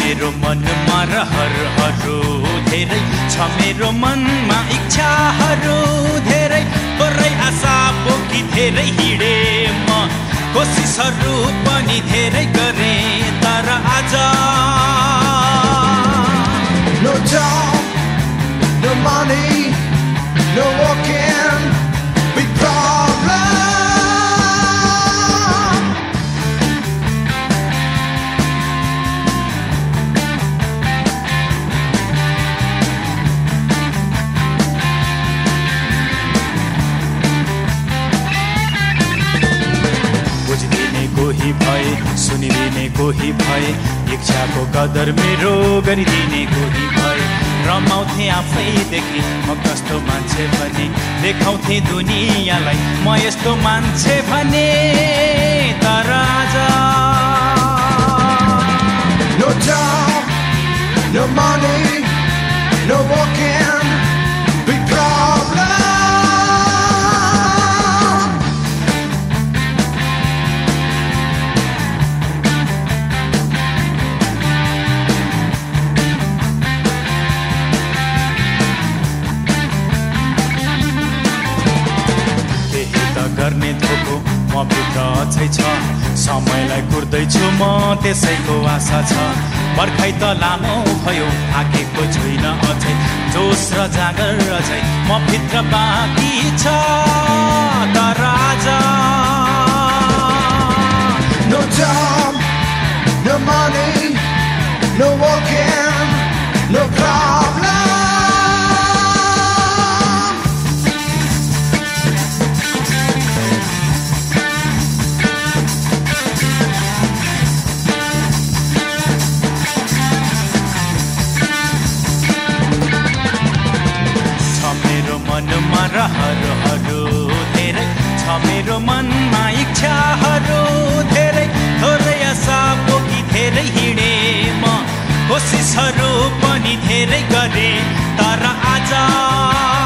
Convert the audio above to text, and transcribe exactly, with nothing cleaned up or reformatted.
मेरो मनमा रहरहरू धेरै छ मेरो मनमा इच्छाहरू धेरै थोरै आशा बोकी धेरै हिँडे म कोसिसहरू पनि धेरै गरे तर आज No job, no money, no working, big problem. बुझिदिने कोही भए सुनिदिने कोही भए इच्छाको कदर मेरो गरिदिने कोही भए रमाउँथे आफैदेखि म कस्तो मान्छे भने देखाउँथे दुनियाँलाई म यस्तो मान्छे भने तर आज No job, no money, no working, big problem. गर्ने थोको म भित्र अझै छ समयलाई कुर्दैछु म त्यसैको आशा छ पर्खाइ त लामो भयो थाकेको छुइन अझै जोस र जागर अझै म भित्र बाँकी छ तर आज No job, no money, no working, no problem. मनमा रहरहरू धेरै छ मेरो मनमा इच्छाहरू धेरै थोरै आशा बोकी धेरै हिँडे म कोसिसहरू पनि धेरै गरे तर आज